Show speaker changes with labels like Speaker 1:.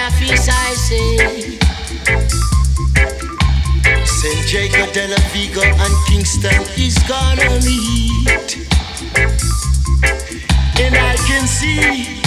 Speaker 1: office, I say. St. Jacob, De La Vigo, and Kingston is gonna meet. And I can see